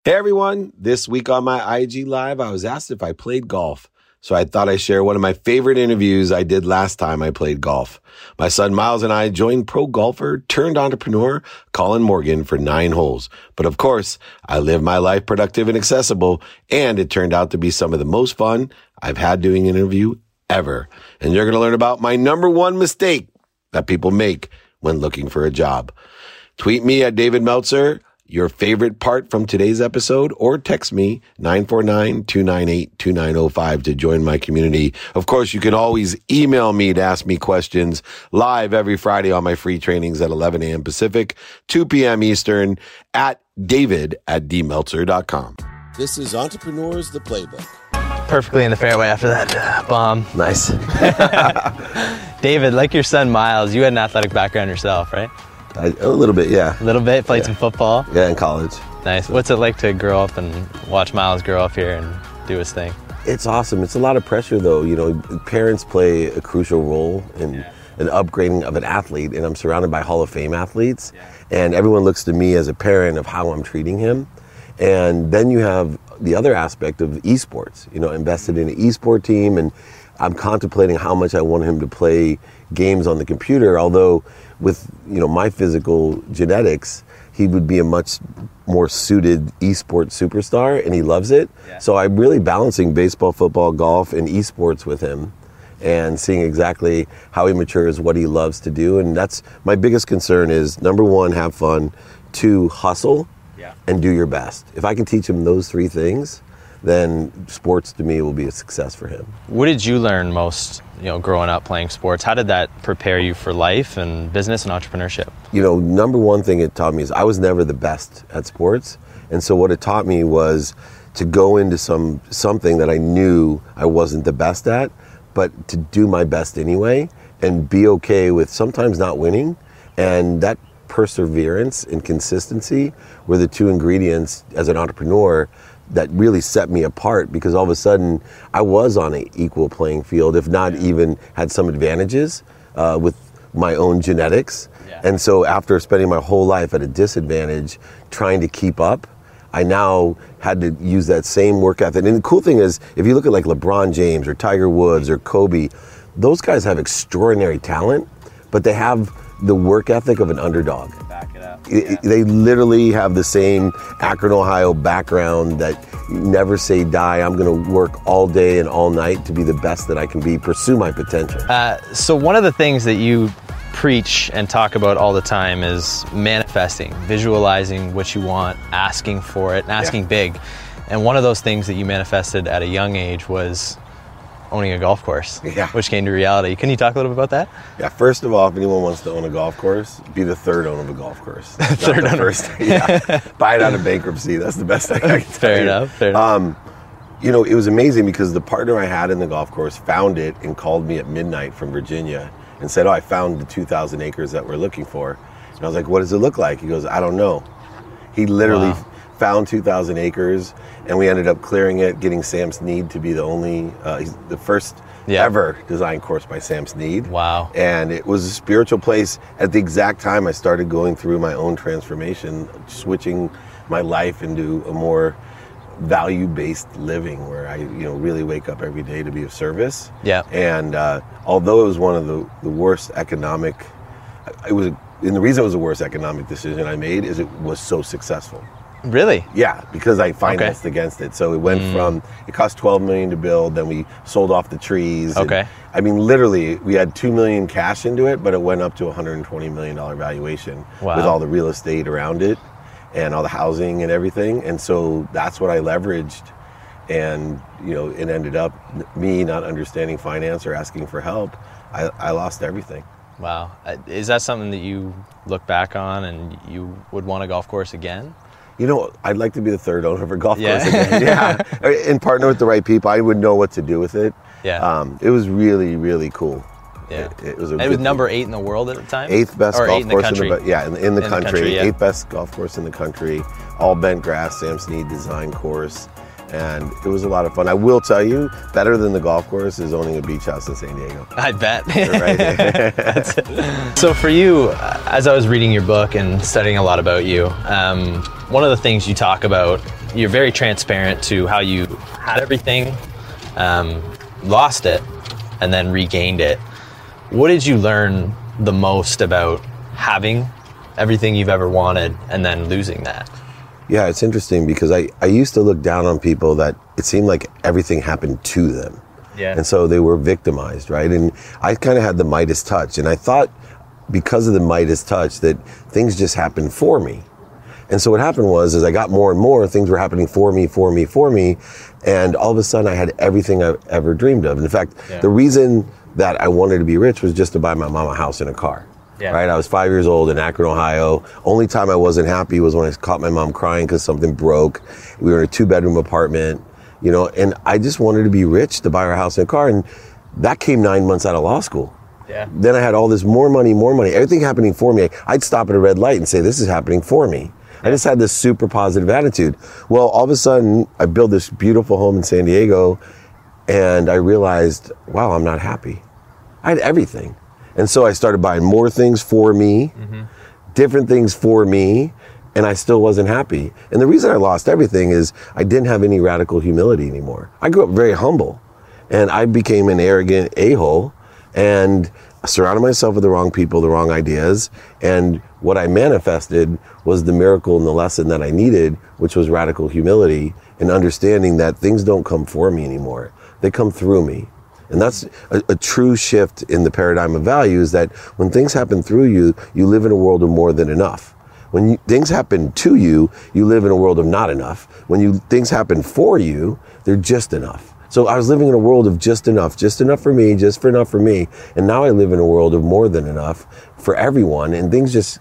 Hey everyone, this week on my IG Live, I was asked if I played golf. So I thought I'd share one of my favorite interviews I did last time I played golf. My son Miles and I joined pro golfer turned entrepreneur Colin Morgan for 9 holes. But of course, I live my life productive and accessible, and it turned out to be some of the most fun I've had doing an interview ever. And you're going to learn about my number one mistake that people make when looking for a job. Tweet me at David Meltzer your favorite part from today's episode, or text me 949-298-2905 to join my community. Of course, you can always email me to ask me questions live every Friday on my free trainings at 11 a.m. Pacific, 2 p.m. Eastern at david@dmeltzer.com. This is Entrepreneurs, the Playbook. Perfectly in the fairway after that bomb. Nice. David, like your son Miles, you had an athletic background yourself, right? A little bit, yeah. A little bit, played some football. Yeah, in college. Nice. What's it like to grow up and watch Miles grow up here and do his thing? It's awesome. It's a lot of pressure, though. You know, parents play a crucial role in an upgrading of an athlete, and I'm surrounded by Hall of Fame athletes, and everyone looks to me as a parent of how I'm treating him. And then you have the other aspect of esports, you know, invested in an esport team, and I'm contemplating how much I want him to play games on the computer, although with, you know, my physical genetics, he would be a much more suited esports superstar, and he loves it. Yeah. So I'm really balancing baseball, football, golf, and esports with him and seeing exactly how he matures, what he loves to do. And that's my biggest concern is, number one, have fun, 2, hustle, and do your best. If I can teach him those 3 things, then sports to me will be a success for him. What did you learn most, you know, growing up playing sports? How did that prepare you for life and business and entrepreneurship? You know, number one thing it taught me is I was never the best at sports. And so what it taught me was to go into something that I knew I wasn't the best at, but to do my best anyway and be okay with sometimes not winning. And that perseverance and consistency were the 2 ingredients as an entrepreneur that really set me apart, because all of a sudden I was on an equal playing field, if not even had some advantages with my own genetics. Yeah. And so after spending my whole life at a disadvantage trying to keep up, I now had to use that same work ethic. And the cool thing is, if you look at like LeBron James or Tiger Woods or Kobe, those guys have extraordinary talent, but they have the work ethic of an underdog. Back it up. They literally have the same Akron, Ohio background that never say die. I'm going to work all day and all night to be the best that I can be, pursue my potential. So one of the things that you preach and talk about all the time is manifesting, visualizing what you want, asking for it, and asking big. And one of those things that you manifested at a young age was owning a golf course, which came to reality. Can you talk a little bit about that? Yeah, first of all, if anyone wants to own a golf course, be the 3rd owner of a golf course. Third owner. First. Buy it out of bankruptcy. That's the best thing I can tell you. Fair enough. You know, it was amazing because the partner I had in the golf course found it and called me at midnight from Virginia and said, I found the 2,000 acres that we're looking for. And I was like, what does it look like? He goes, I don't know. He literally found 2,000 acres, and we ended up clearing it, getting Sam Snead to be the only, he's the first ever design course by Sam Snead. Wow. And it was a spiritual place at the exact time I started going through my own transformation, switching my life into a more value-based living where I, you know, really wake up every day to be of service. Yeah. And although it was one of the worst economic, and the reason it was the worst economic decision I made is it was so successful. Really? Yeah, because I financed against it. So it went from, it cost $12 million to build, then we sold off the trees. Okay. And, I mean, literally, we had $2 million cash into it, but it went up to a $120 million valuation with all the real estate around it and all the housing and everything. And so that's what I leveraged. And, you know, it ended up me not understanding finance or asking for help. I lost everything. Wow. Is that something that you look back on and you would want a golf course again? You know, I'd like to be the 3rd owner of a golf course again. And partner with the right people. I would know what to do with it. Yeah. It was really, really all it was number 8 in the world at the time? 8th best golf course in the country. country. 8th best golf course in the country. All bent grass, Sam Snead design course. And it was a lot of fun. I will tell you, better than the golf course is owning a beach house in San Diego. I bet. Right. So for you, as I was reading your book and studying a lot about you, one of the things you talk about you're very transparent to how you had everything, lost it, and then regained it. What did you learn the most about having everything you've ever wanted and then losing that? Yeah, it's interesting because I used to look down on people that it seemed like everything happened to them. Yeah. And so they were victimized, right? And I kind of had the Midas touch. And I thought because of the Midas touch that things just happened for me. And so what happened was, as I got more and more, things were happening for me. And all of a sudden I had everything I've ever dreamed of. And in fact, the reason that I wanted to be rich was just to buy my mom a house and a car. Yeah. Right? I was 5 years old in Akron, Ohio. Only time I wasn't happy was when I caught my mom crying because something broke. We were in a 2-bedroom apartment, you know, and I just wanted to be rich to buy her a house and a car. And that came 9 months out of law school. Yeah. Then I had all this more money, everything happening for me. I'd stop at a red light and say, this is happening for me. I just had this super positive attitude. Well, all of a sudden, I built this beautiful home in San Diego, and I realized, wow, I'm not happy. I had everything. And so I started buying more things for me, different things for me, and I still wasn't happy. And the reason I lost everything is I didn't have any radical humility anymore. I grew up very humble, and I became an arrogant a-hole, and I surrounded myself with the wrong people, the wrong ideas, and what I manifested was the miracle and the lesson that I needed, which was radical humility and understanding that things don't come for me anymore. They come through me. And that's a true shift in the paradigm of values, that when things happen through you, you live in a world of more than enough. When things happen to you, you live in a world of not enough. When things happen for you, they're just enough. So I was living in a world of just enough for me, just enough for me. And now I live in a world of more than enough for everyone. And things just,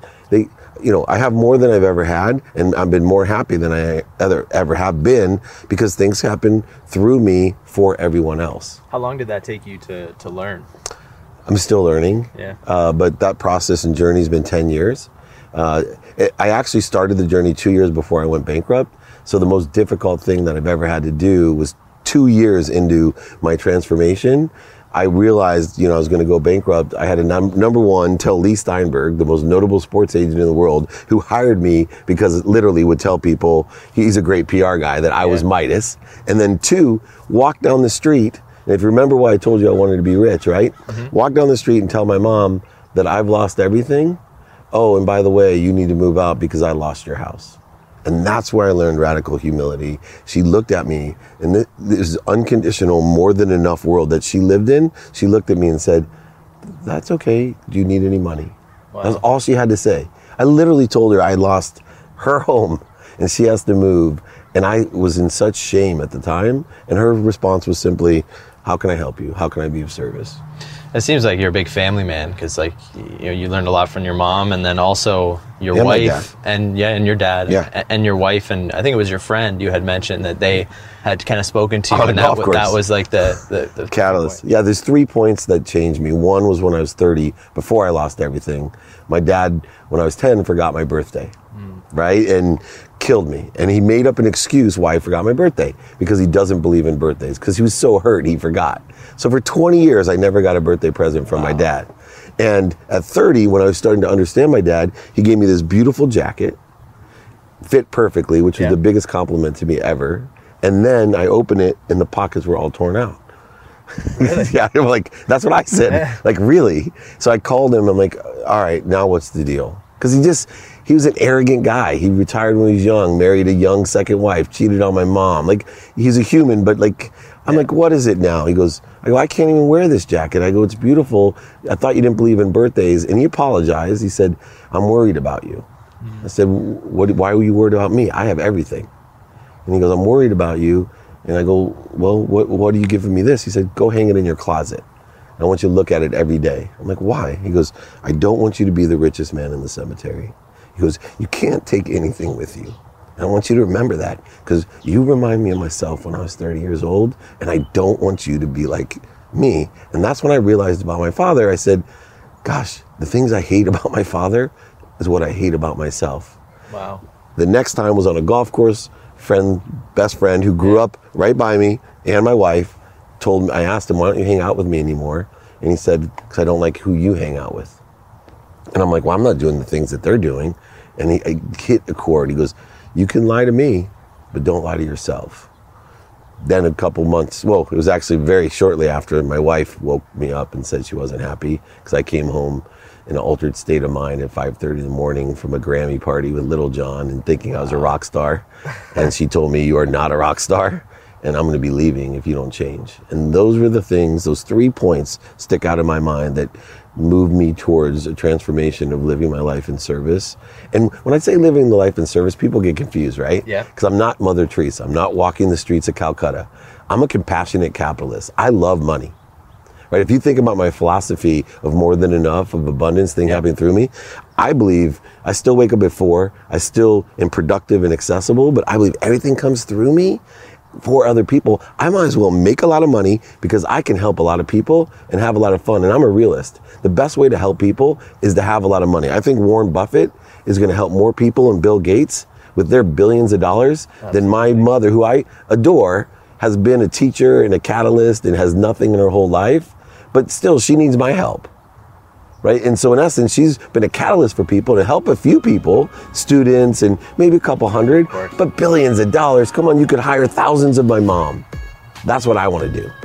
I have more than I've ever had. And I've been more happy than I ever have been because things happen through me for everyone else. How long did that take you to learn? I'm still learning. Yeah. But that process and journey has been 10 years. I actually started the journey 2 years before I went bankrupt. So the most difficult thing that I've ever had to do was 2 years into my transformation, I realized, I was going to go bankrupt. I had a number one, tell Lee Steinberg, the most notable sports agent in the world, who hired me because literally would tell people he's a great PR guy, that I was Midas. And then 2, walk down the street. And if you remember why I told you I wanted to be rich, right? Walk down the street and tell my mom that I've lost everything. Oh, and by the way, you need to move out because I lost your house. And that's where I learned radical humility. She looked at me, and this unconditional, more than enough world that she lived in, she looked at me and said, that's okay. Do you need any money? Wow. That's all she had to say. I literally told her I lost her home and she has to move. And I was in such shame at the time. And her response was simply, how can I help you? How can I be of service? It seems like you're a big family man, because you learned a lot from your mom, and then also your wife and your dad and your wife, and I think it was your friend you had mentioned that they had kind of spoken to you, and that was like the catalyst. Yeah, there's 3 points that changed me. One was when I was 30, before I lost everything. My dad, when I was 10, forgot my birthday, right? And killed me. And he made up an excuse why he forgot my birthday, because he doesn't believe in birthdays, because he was so hurt he forgot. So for 20 years, I never got a birthday present from my dad. And at 30, when I was starting to understand my dad, he gave me this beautiful jacket, fit perfectly, which was the biggest compliment to me ever. And then I opened it and the pockets were all torn out. Really? Yeah, I'm like, that's what I said. Like, really? So I called him. I'm like, all right, now what's the deal? Because he was an arrogant guy. He retired when he was young, married a young second wife, cheated on my mom. Like, he's a human, but like, I'm like, what is it now? He goes, I can't even wear this jacket. I go, it's beautiful. I thought you didn't believe in birthdays. And he apologized. He said, I'm worried about you. I said, why were you worried about me? I have everything. And he goes, I'm worried about you. And I go, well, what are you giving me this? He said, go hang it in your closet. I want you to look at it every day. I'm like, why? He goes, I don't want you to be the richest man in the cemetery. He goes, you can't take anything with you. And I want you to remember that, because you remind me of myself when I was 30 years old, and I don't want you to be like me. And that's when I realized about my father. I said, gosh, the things I hate about my father is what I hate about myself. Wow. The next time was on a golf course. Best friend who grew up right by me, and my wife, told me, I asked him, why don't you hang out with me anymore? And he said, because I don't like who you hang out with. And I'm like, well, I'm not doing the things that they're doing. And he hit a chord. He goes, you can lie to me, but don't lie to yourself. Then a couple months, well, it was actually very shortly after, my wife woke me up and said she wasn't happy because I came home in an altered state of mind at 5:30 in the morning from a Grammy party with Little John and thinking I was a rock star. And she told me, you are not a rock star, and I'm going to be leaving if you don't change. And those were the things, those 3 points stick out in my mind that moved me towards a transformation of living my life in service. And when I say living the life in service, people get confused, right? Yeah. Because I'm not Mother Teresa. I'm not walking the streets of Calcutta. I'm a compassionate capitalist. I love money. Right? If you think about my philosophy of more than enough, of abundance thing happening through me, I believe I still wake up at 4. I still am productive and accessible, but I believe everything comes through me for other people. I might as well make a lot of money because I can help a lot of people and have a lot of fun. And I'm a realist. The best way to help people is to have a lot of money. I think Warren Buffett is going to help more people and Bill Gates with their billions of dollars than my mother, who I adore, has been a teacher and a catalyst and has nothing in her whole life. But still, she needs my help, right? And so in essence, she's been a catalyst for people to help a few people, students, and maybe a couple hundred, but billions of dollars. Come on, you could hire thousands of my mom. That's what I want to do.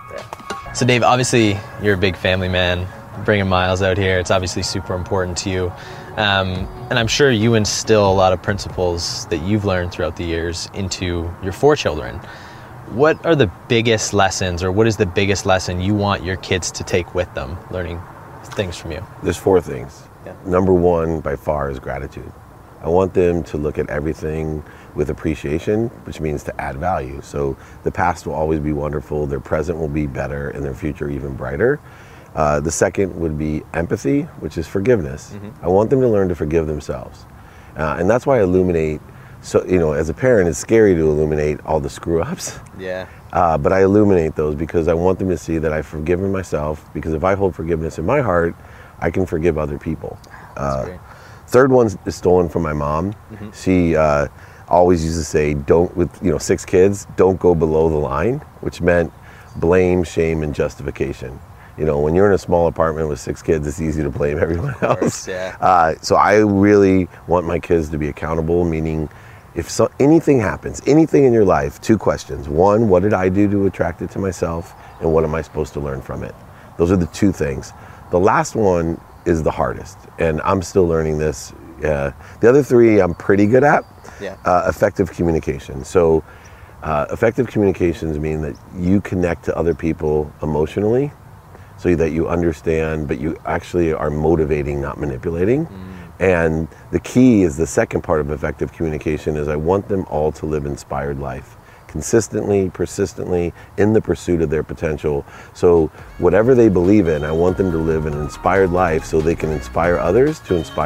So Dave, obviously you're a big family man, bringing Miles out here. It's obviously super important to you. And I'm sure you instill a lot of principles that you've learned throughout the years into your 4 children. What are the biggest lessons, or what is the biggest lesson you want your kids to take with them, learning things from you? There's 4 things. Yeah. Number 1, by far, is gratitude. I want them to look at everything with appreciation, which means to add value. So the past will always be wonderful, their present will be better, and their future even brighter. The second would be empathy, which is forgiveness. I want them to learn to forgive themselves. And that's why I illuminate. So, as a parent, it's scary to illuminate all the screw-ups. Yeah. But I illuminate those because I want them to see that I've forgiven myself, because if I hold forgiveness in my heart, I can forgive other people. That's great. Third one is stolen from my mom. She always used to say, with 6 kids, don't go below the line, which meant blame, shame, and justification. When you're in a small apartment with 6 kids, it's easy to blame everyone else. Yeah. So I really want my kids to be accountable, meaning if anything happens, anything in your life, 2 questions. 1, what did I do to attract it to myself? And what am I supposed to learn from it? Those are the 2 things. The last one is the hardest, and I'm still learning this. The other 3 I'm pretty good at. Yeah. Effective communication. So effective communications mean that you connect to other people emotionally, so that you understand, but you actually are motivating, not manipulating. And the key is the second part of effective communication is I want them all to live inspired life, consistently, persistently, in the pursuit of their potential. So whatever they believe in, I want them to live an inspired life so they can inspire others,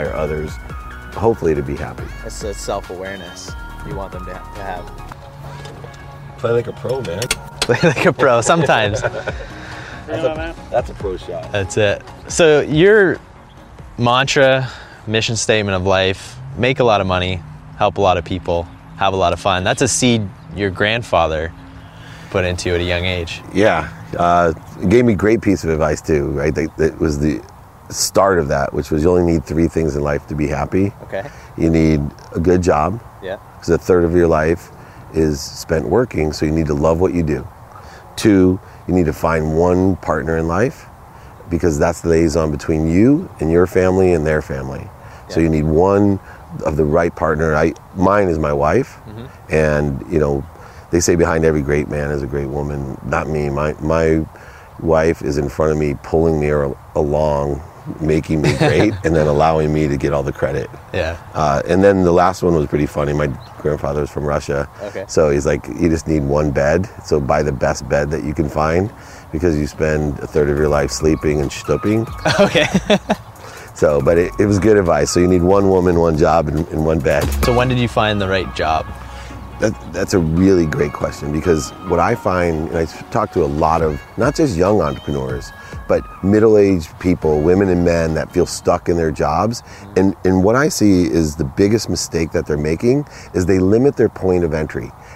hopefully to be happy. It's a self-awareness you want them to have. Play like a pro, man. Play like a pro, sometimes. That's a pro shot. That's it. So your mantra, mission statement of life, make a lot of money, help a lot of people, have a lot of fun. That's a seed your grandfather put into you at a young age. Yeah. It gave me a great piece of advice too, right? That was the start of that, which was you only need 3 things in life to be happy. Okay. You need a good job. Yeah. Because a third of your life is spent working, so you need to love what you do. 2, you need to find one partner in life, because that's the liaison between you and your family and their family. Yeah. So you need one of the right partner. Mine is my wife, and they say behind every great man is a great woman. Not me. My wife is in front of me, pulling me along, making me great, and then allowing me to get all the credit. Yeah. And then the last one was pretty funny. My grandfather was from Russia. Okay. So he's like, you just need one bed. So buy the best bed that you can find, because you spend a third of your life sleeping and stooping. Okay. So, but it was good advice. So you need one woman, one job, and one bed. So when did you find the right job? That's a really great question, because what I find, and I talk to a lot of, not just young entrepreneurs, but middle-aged people, women and men that feel stuck in their jobs. And what I see is the biggest mistake that they're making is they limit their point of entry.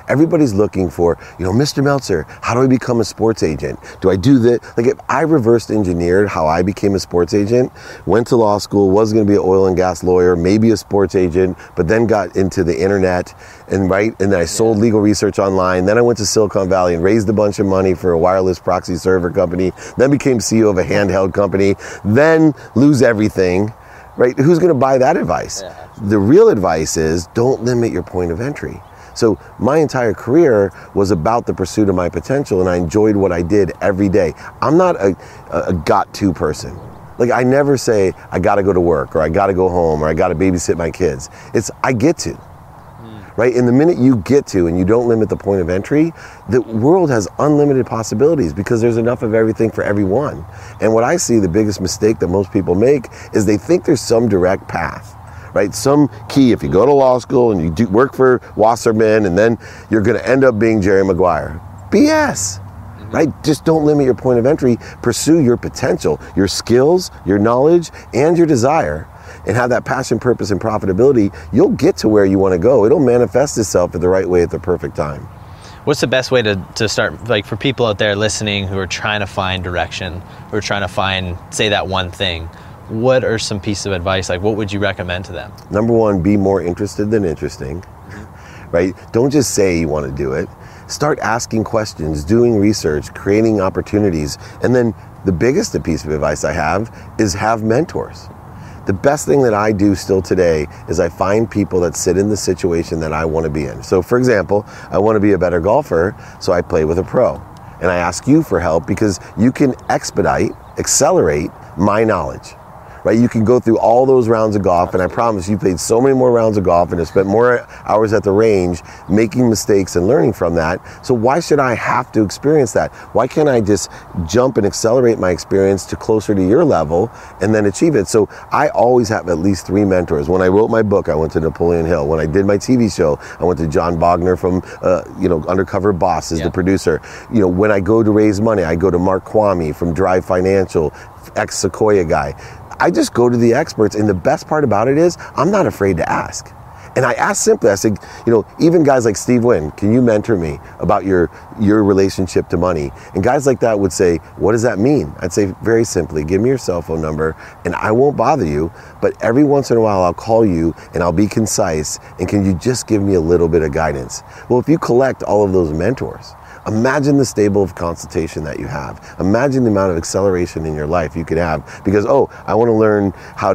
Everybody's looking for, Mr. Meltzer, how do I become a sports agent? Do I do this? Like, if I reversed engineered how I became a sports agent, went to law school, was going to be an oil and gas lawyer, maybe a sports agent, but then got into the internet and then I sold legal research online. Then I went to Silicon Valley and raised a bunch of money for a wireless proxy server company, then became CEO of a handheld company, then lose everything, right? Who's going to buy that advice? Yeah. The real advice is don't limit your point of entry. So my entire career was about the pursuit of my potential, and I enjoyed what I did every day. I'm not a got-to person. Like, I never say, I got to go to work, or I got to go home, or I got to babysit my kids. It's, I get to. Right? And the minute you get to and you don't limit the point of entry, the world has unlimited possibilities because there's enough of everything for everyone. And what I see the biggest mistake that most people make is they think there's some direct path, right? Some key, if you go to law school and you work for Wasserman and then you're going to end up being Jerry Maguire. BS. Right? Just don't limit your point of entry. Pursue your potential, your skills, your knowledge, and your desire. And have that passion, purpose, and profitability, you'll get to where you want to go. It'll manifest itself in the right way at the perfect time. What's the best way to start, like, for people out there listening who are trying to find direction, who are trying to find, say, that one thing? What are some pieces of advice? Like, what would you recommend to them? Number one, be more interested than interesting, right? Don't just say you want to do it. Start asking questions, doing research, creating opportunities. And then the biggest piece of advice I have is have mentors. The best thing that I do still today is I find people that sit in the situation that I want to be in. So for example, I want to be a better golfer, so I play with a pro. And I ask you for help because you can accelerate my knowledge. Right? You can go through all those rounds of golf, and I promise you played so many more rounds of golf and have spent more hours at the range making mistakes and learning from that. So why should I have to experience that? Why can't I just jump and accelerate my experience to closer to your level and then achieve it? So I always have at least 3 mentors. When I wrote my book, I went to Napoleon Hill. When I did my TV show, I went to John Bogner from Undercover Boss as the producer. When I go to raise money, I go to Mark Kwame from Drive Financial, ex-Sequoia guy. I just go to the experts, and the best part about it is I'm not afraid to ask. And I ask simply, I say, even guys like Steve Wynn, can you mentor me about your relationship to money? And guys like that would say, what does that mean? I'd say very simply, give me your cell phone number and I won't bother you, but every once in a while I'll call you and I'll be concise, and can you just give me a little bit of guidance? Well, if you collect all of those mentors, imagine the stable of consultation that you have. Imagine the amount of acceleration in your life you could have because, I want to learn how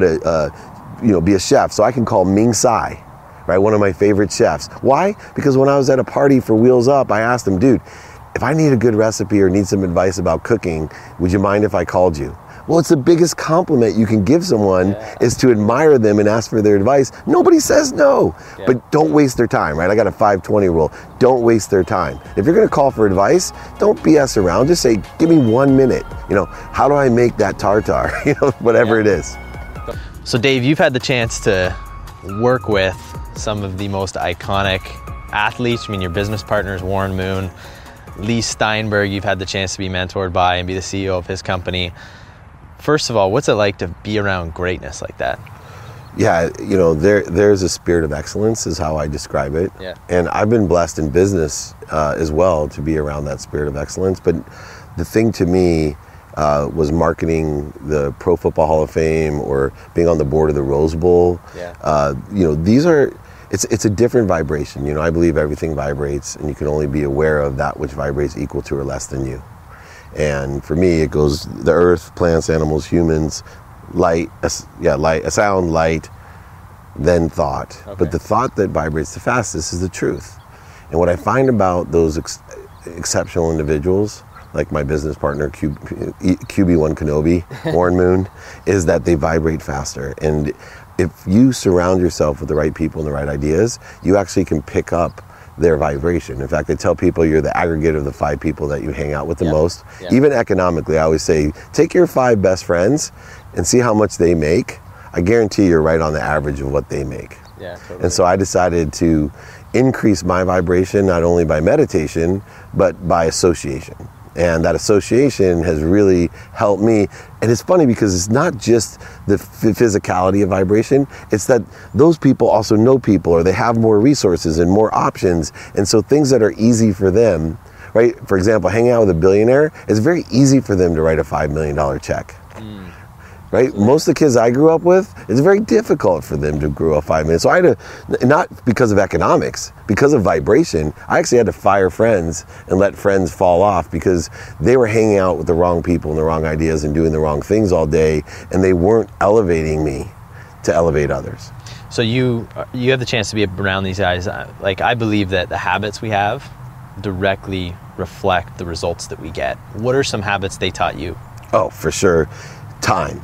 to, be a chef. So I can call Ming Tsai, right? One of my favorite chefs. Why? Because when I was at a party for Wheels Up, I asked him, dude, if I need a good recipe or need some advice about cooking, would you mind if I called you? Well, it's the biggest compliment you can give someone is to admire them and ask for their advice. Nobody says no, but don't waste their time, right? I got a 5-20 rule. Don't waste their time. If you're going to call for advice, don't BS around. Just say, give me 1 minute. How do I make that tartar? Whatever it is. So Dave, you've had the chance to work with some of the most iconic athletes. Your business partners, Warren Moon, Lee Steinberg, you've had the chance to be mentored by and be the CEO of his company. First of all, what's it like to be around greatness like that? Yeah, there's a spirit of excellence is how I describe it. Yeah. And I've been blessed in business as well to be around that spirit of excellence. But the thing to me was marketing the Pro Football Hall of Fame or being on the board of the Rose Bowl. Yeah. It's a different vibration. I believe everything vibrates, and you can only be aware of that which vibrates equal to or less than you. And for me, it goes the earth, plants, animals, humans, light, sound, light, then thought. Okay. But the thought that vibrates the fastest is the truth. And what I find about those exceptional individuals, like my business partner, QB1 Kenobi, Warren Moon, is that they vibrate faster. And if you surround yourself with the right people and the right ideas, you actually can pick up their vibration. In fact, I tell people you're the aggregate of the 5 people that you hang out with the most. Yeah. Even economically, I always say, take your 5 best friends and see how much they make. I guarantee you're right on the average of what they make. Yeah, totally. And so I decided to increase my vibration, not only by meditation, but by association. And that association has really helped me. And it's funny because it's not just the physicality of vibration, it's that those people also know people, or they have more resources and more options. And so things that are easy for them, right? For example, hanging out with a billionaire, it's very easy for them to write a $5 million check. Right? Most of the kids I grew up with, it's very difficult for them to grow a 5 minutes. So I had to, not because of economics, because of vibration, I actually had to fire friends and let friends fall off because they were hanging out with the wrong people and the wrong ideas and doing the wrong things all day, and they weren't elevating me to elevate others. So you have the chance to be around these guys. Like, I believe that the habits we have directly reflect the results that we get. What are some habits they taught you? Oh, for sure. Time.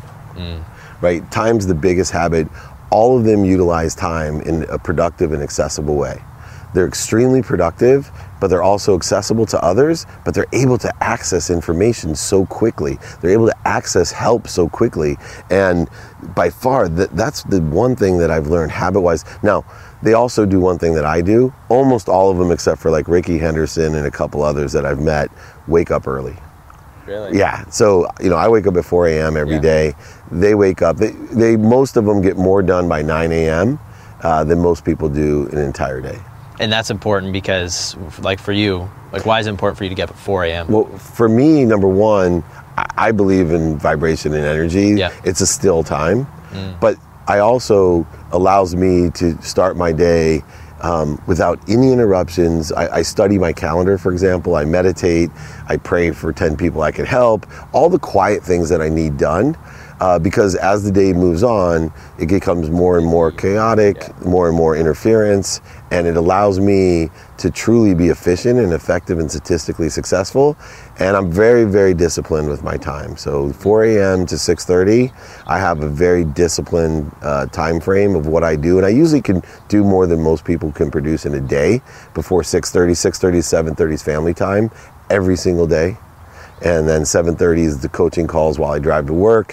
Right? Time's the biggest habit. All of them utilize time in a productive and accessible way. They're extremely productive, but they're also accessible to others, but they're able to access information so quickly. They're able to access help so quickly. And by far, that's the one thing that I've learned habit-wise. Now, they also do one thing that I do. Almost all of them, except for like Ricky Henderson and a couple others that I've met, wake up early. Really? Yeah. So, I wake up at 4 a.m. every day. They wake up. They most of them get more done by 9 a.m. Than most people do in an entire day. And that's important because, like for you, like why is it important for you to get up at 4 a.m.? Well, for me, number one, I believe in vibration and energy. Yeah. It's a still time. But I also allows me to start my day without any interruptions. I study my calendar, for example. I meditate. I pray for 10 people I can help. All the quiet things that I need done. Because as the day moves on, it becomes more and more chaotic, more and more interference, and it allows me to truly be efficient and effective and statistically successful. And I'm very, very disciplined with my time. So 4 a.m. to 6:30, I have a very disciplined time frame of what I do. And I usually can do more than most people can produce in a day before 6:30. 6:30 to 7:30 is family time every single day. And then 7:30 is the coaching calls while I drive to work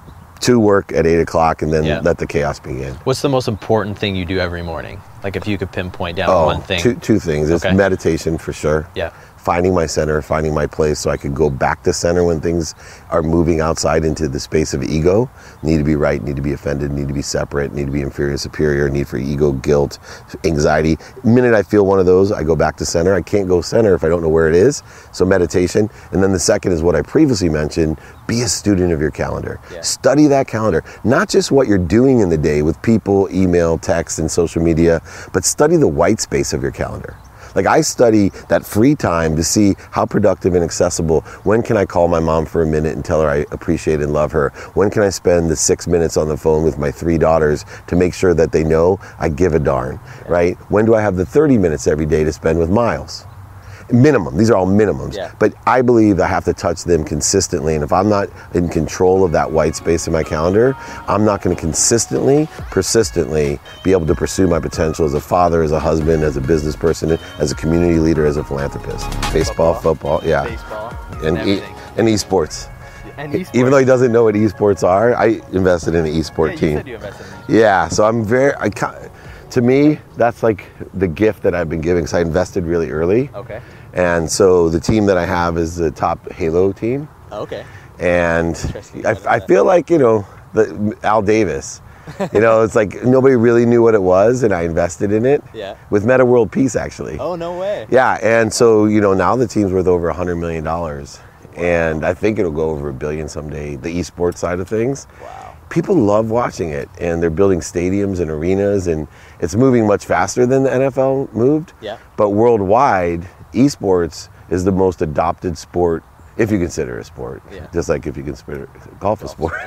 at 8 o'clock, and then let the chaos begin. What's the most important thing you do every morning? Like if you could pinpoint down one thing. Two things. It's meditation for sure. Yeah. Finding my center, finding my place so I can go back to center when things are moving outside into the space of ego. Need to be right, need to be offended, need to be separate, need to be inferior, superior, need for ego, guilt, anxiety. The minute I feel one of those, I go back to center. I can't go center if I don't know where it is. So meditation. And then the second is what I previously mentioned, be a student of your calendar. Yeah. Study that calendar. Not just what you're doing in the day with people, email, text, and social media, but study the white space of your calendar. Like I study that free time to see how productive and accessible. When can I call my mom for a minute and tell her I appreciate and love her? When can I spend the 6 minutes on the phone with my 3 daughters to make sure that they know I give a darn, right? When do I have the 30 minutes every day to spend with Miles? Minimum. These are all minimums. Yeah. But I believe I have to touch them consistently. And if I'm not in control of that white space in my calendar, I'm not going to consistently, persistently be able to pursue my potential as a father, as a husband, as a business person, as a community leader, as a philanthropist. Baseball, football, yeah. Baseball, and esports. And esports. Even though he doesn't know what esports are, I invested in an esport team. You said you invested in esports. Yeah, so I'm to me, that's like the gift that I've been giving, because I invested really early. Okay. And so the team that I have is the top Halo team. Okay. And I feel like, Al Davis. It's like nobody really knew what it was, and I invested in it. Yeah. With Meta World Peace, actually. Oh, no way. Yeah, and so, now the team's worth over $100 million. Wow. And I think it'll go over $1 billion someday, the esports side of things. Wow. People love watching it, and they're building stadiums and arenas, and it's moving much faster than the NFL moved. Yeah. But worldwide, esports is the most adopted sport, if you consider it a sport. Yeah. Just like if you consider golf a sport.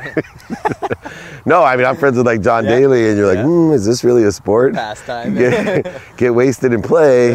No, I mean, I'm friends with like John Daly, and you're like, is this really a sport? Pastime. Get wasted and play.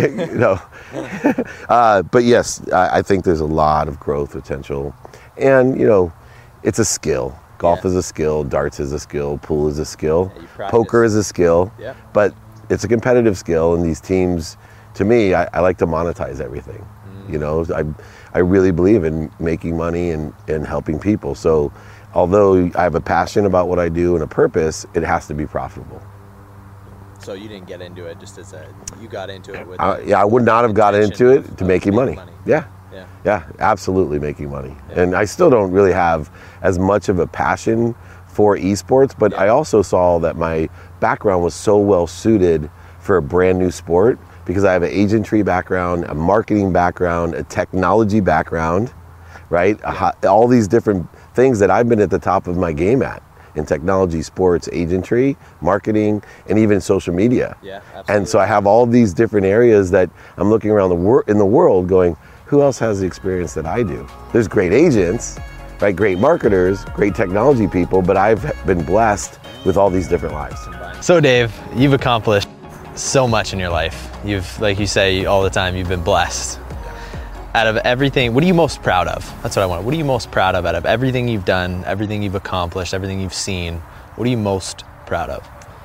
But yes, I think there's a lot of growth potential. And, it's a skill. Golf is a skill, darts is a skill, pool is a skill, poker is a skill, but it's a competitive skill, and these teams, to me, I like to monetize everything. I really believe in making money and helping people. So although I have a passion about what I do and a purpose, it has to be profitable. So you didn't get into it just you got into it with... I would not have got into it to making money. Yeah. Yeah, absolutely making money. And I still don't really have as much of a passion for esports, but I also saw that my background was so well suited for a brand new sport because I have an agentry background, a marketing background, a technology background, right? All these different things that I've been at the top of my game at in technology, sports, agentry, marketing, and even social media. Yeah, absolutely. And so I have all these different areas that I'm looking around in the world going, who else has the experience that I do? There's great agents, right? Great marketers, great technology people, but I've been blessed with all these different lives. So Dave, you've accomplished so much in your life. Like you say all the time, you've been blessed. Out of everything, what are you most proud of? That's what I want. What are you most proud of out of everything you've done, everything you've accomplished, everything you've seen? What are you most proud of?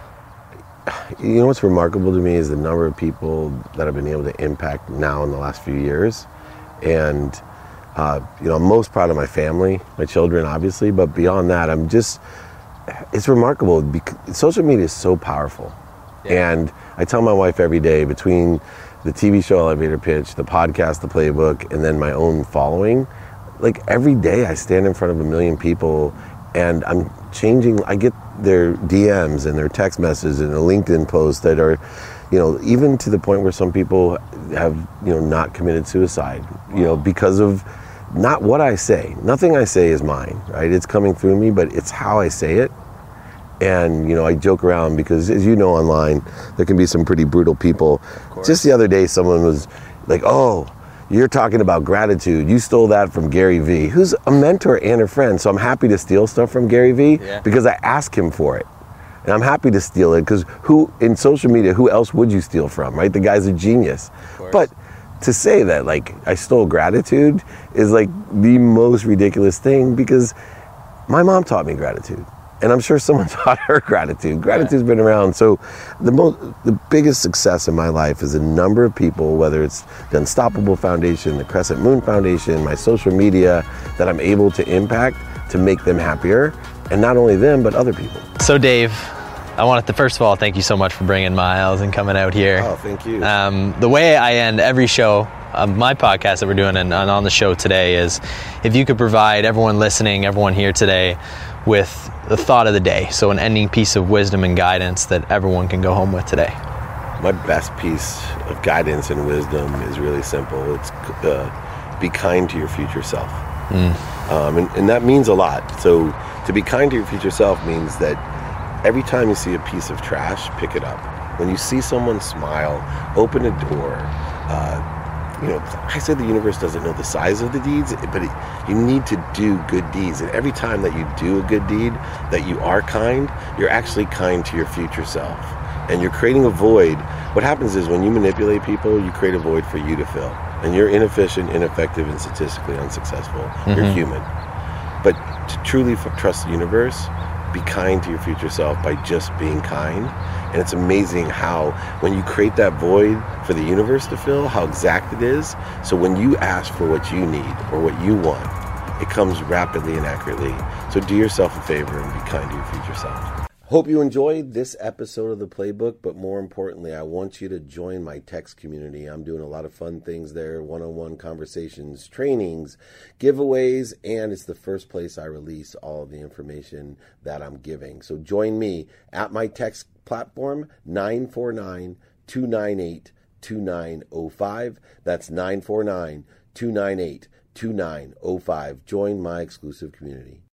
You know what's remarkable to me is the number of people that I've been able to impact now in the last few years. And I'm most proud of my family, my children, obviously, but beyond that, it's remarkable because social media is so powerful. Yeah. And I tell my wife every day, between the TV show Elevator Pitch, the podcast, The Playbook, and then my own following, like every day I stand in front of 1 million people and I get their DMs and their text messages and a LinkedIn post that are, even to the point where some people have, not committed suicide, because of not what I say. Nothing I say is mine, right? It's coming through me, but it's how I say it. And, I joke around because, as you know, online, there can be some pretty brutal people. Just the other day, someone was like, oh, you're talking about gratitude. You stole that from Gary Vee, who's a mentor and a friend. So I'm happy to steal stuff from Gary Vee because I ask him for it. And I'm happy to steal it because in social media, who else would you steal from, right? The guy's a genius. But to say that, like, I stole gratitude is like the most ridiculous thing because my mom taught me gratitude. And I'm sure someone taught her gratitude. Gratitude's been around. So the biggest success in my life is a number of people, whether it's the Unstoppable Foundation, the Crescent Moon Foundation, my social media, that I'm able to impact to make them happier. And not only them, but other people. So Dave, I wanted to first of all thank you so much for bringing Miles and coming out here. Oh, thank you. The way I end every show of my podcast that we're doing and on the show today is if you could provide everyone listening, everyone here today, with the thought of the day. So an ending piece of wisdom and guidance that everyone can go home with today. My best piece of guidance and wisdom is really simple. It's be kind to your future self. And that means a lot. So to be kind to your future self means that every time you see a piece of trash, pick it up. When you see someone smile, open a door. I say the universe doesn't know the size of the deeds, but you need to do good deeds. And every time that you do a good deed, that you are kind, you're actually kind to your future self. And you're creating a void. What happens is when you manipulate people, you create a void for you to fill. And you're inefficient, ineffective, and statistically unsuccessful. You're human. But to truly trust the universe, be kind to your future self by just being kind. And it's amazing how when you create that void for the universe to fill, how exact it is. So when you ask for what you need or what you want, it comes rapidly and accurately. So do yourself a favor and be kind to your future self. Hope you enjoyed this episode of The Playbook, but more importantly, I want you to join my text community. I'm doing a lot of fun things there, one-on-one conversations, trainings, giveaways, and it's the first place I release all of the information that I'm giving. So join me at my text platform, 949-298-2905. That's 949-298-2905. Join my exclusive community.